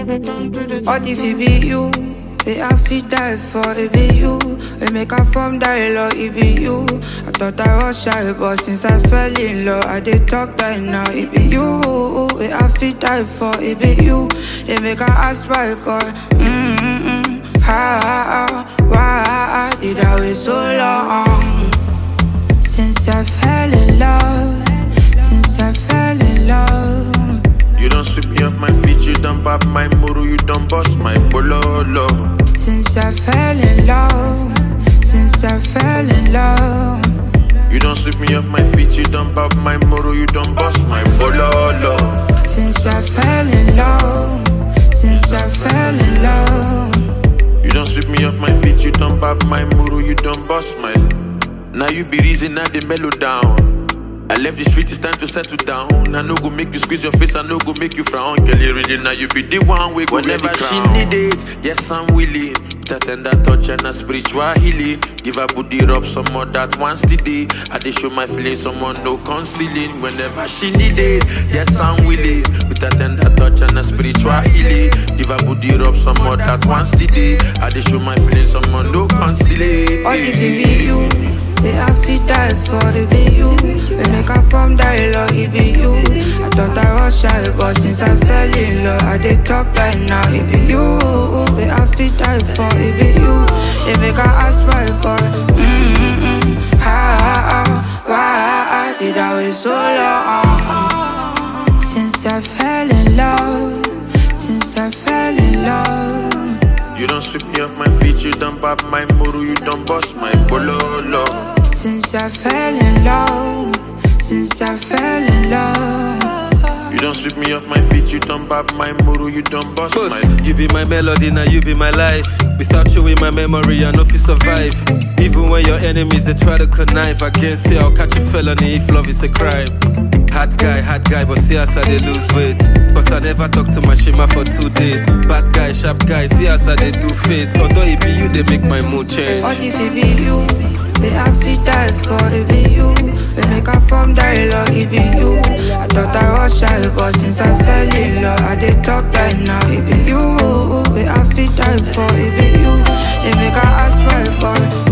What if it be you? I fit die for it be you. We make a from dialogue, it be you. I thought I was shy, but since I fell in love, I did talk that now, it be you. I fit die for it be you. They make a ask by call. Why did I wait so long? Since I fell in love, since I fell in love. You don't sweep me off my feet, you don't pop my muru, you don't bust my bololo. Since I fell in love, since I fell in love. You don't sweep me off my feet, you don't pop my muru, you don't bust my bololo. Since I fell in love, since I fell in love. You don't sweep me off my feet, you don't pop my muru, you don't bust my. Now you be reason now the mellow down. I left the street, it's time to settle down. I no go make you squeeze your face, I no go make you frown. Girl, you ready now, you be the one way go whenever she need it. Yes, I'm willing. That tender touch and a spiritual healing. Give her booty rub some more that once today. I dey show my feelings, someone no concealing. Whenever she need it, yes, I'm willing. With that tender touch and a spiritual healing. Give her booty rub some more that once today. I dey show my feelings, someone no concealing. What if it be you? I fit die for it be you. We make a from dialogue, it be you. I thought I was shy, but since I fell in love, I did talk right now, it be you. I fit die for it be you. They make a ask my call. Why did I wait so long? Since I fell in love, since I fell in love. You don't sweep me off my feet, you don't pop my muru, you don't bust my bololo. Since I fell in love, since I fell in love. You don't sweep me off my feet, you don't pop my muru, you don't bust my. You be my melody, now you be my life. Without you in my memory, I know if you survive. Even when your enemies, they try to connive against you, I'll catch a felony if love is a crime. Hard guy, but see us how they lose weight. Cause I never talk to my shima for 2 days. Bad guy, sharp guy, see us how they do face. Although it be you, they make my mood change. What if it be you? I fit die for it be you. We make a from dialogue, it be you. I thought I was shy, but since I fell in love, I did talk right now, it be you. I fit die for it be you. They make a ask my call.